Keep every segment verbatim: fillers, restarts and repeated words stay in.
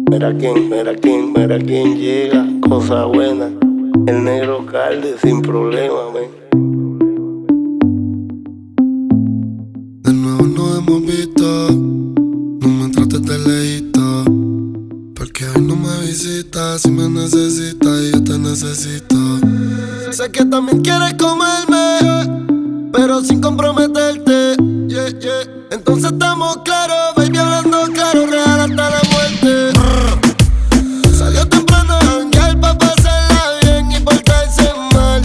Mira quién, mira quién, mira quién llega, cosa buena. El negro Calde sin problema, ven. De nuevo nos hemos visto, no me trates de lejito, porque hoy no me visitas. Si me necesitas y yo te necesito. Sé que también quieres comerme, pero sin comprometerte, yeah, yeah. Entonces estamos claros, baby, hablando claro, real hasta la muerte. Salió temprano a janguear pa' pasarla bien y portarse mal.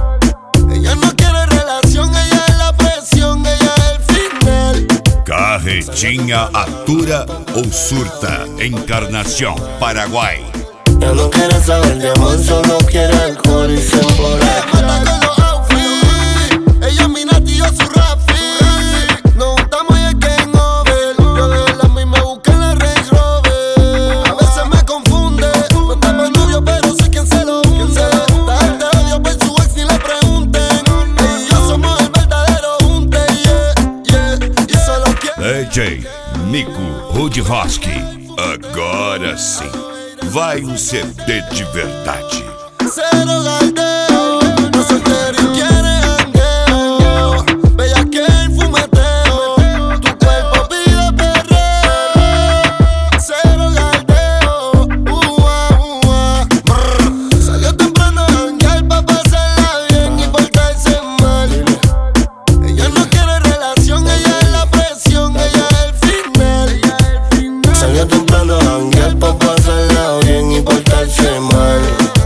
Ella no quiere relación, ella es la presión, ella es el final. Carretinha atura ou surta. Encarnación, Paraguay. Ya no quiere saber de amor, solo quiere alcohol y se emborracha. Mata con los outfits, ella es mi Nati y yo su Rafi. Nos juntamos y es game over. Yo de verdad a mí me busca en la Range Rover. A veces me confunde, no estamos novios pero sé quién se lo hunde. La gente odia por su ex ni le pregunten. Ella y yo somos el verdadero junte, yeah, yeah. Y solo quiere D J Nico Rudroski. Agora sim, vai um C D de verdade. cero galdeo, no soltero y quiere jangueo. Bella que el fumeteo, tu cuerpo pide perreo. Cero galdeo, ua, ua. Brr. Salió temprano a janguear pa' pasarla bien y portarse mal. Ella no quiere relación, ella es la presión, ella es el final. Salió temprano a janguear pa' pasarla bien y portarse mal.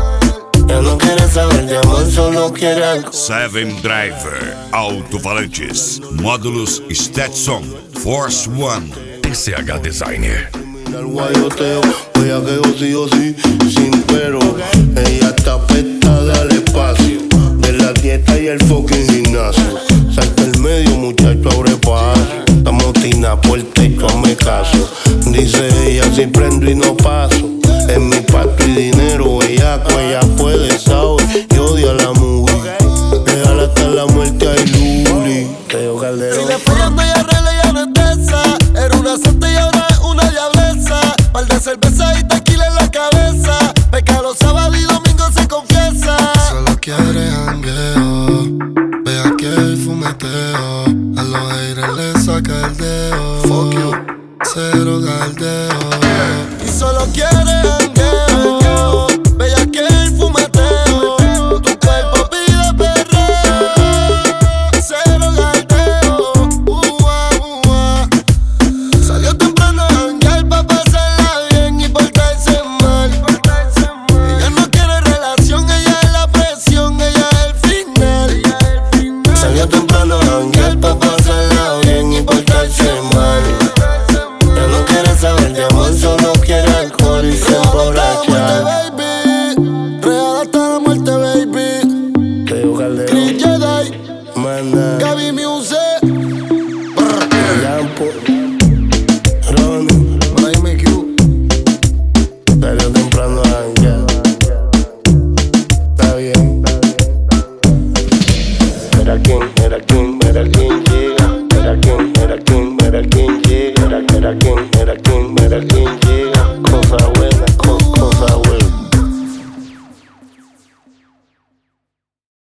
Ya no quiere saber de amor, solo quiere alcohol. Seven Driver, alto-falantes, módulos Stetson, Force One. T C H Designer. Al guayoteo, voy a que yo sí o sí, sin pero. Ella está afectada al espacio, de la dieta y el fucking gimnasio. Salta el medio, muchacho, abre paso. Estamos tina puerta y tú hazme caso. Dice ella, si prendo y no paso. Es mi pato y dinero, bellaco, ella puede, sabe, y odia la movie. Déjala hasta la muerte a Luli. Teo Calderón. Sigue fallando y arregla, ya no es de esa. Era una santa y ahora es una diableza. Par de cerveza y tequila en la cabeza. Peca los sábados y domingos se confiesa. Solo quiere jangueo, vea que el fumeteo. A los haters le saca el dedo. Fuck you. Cero galdeo. Y solo quiere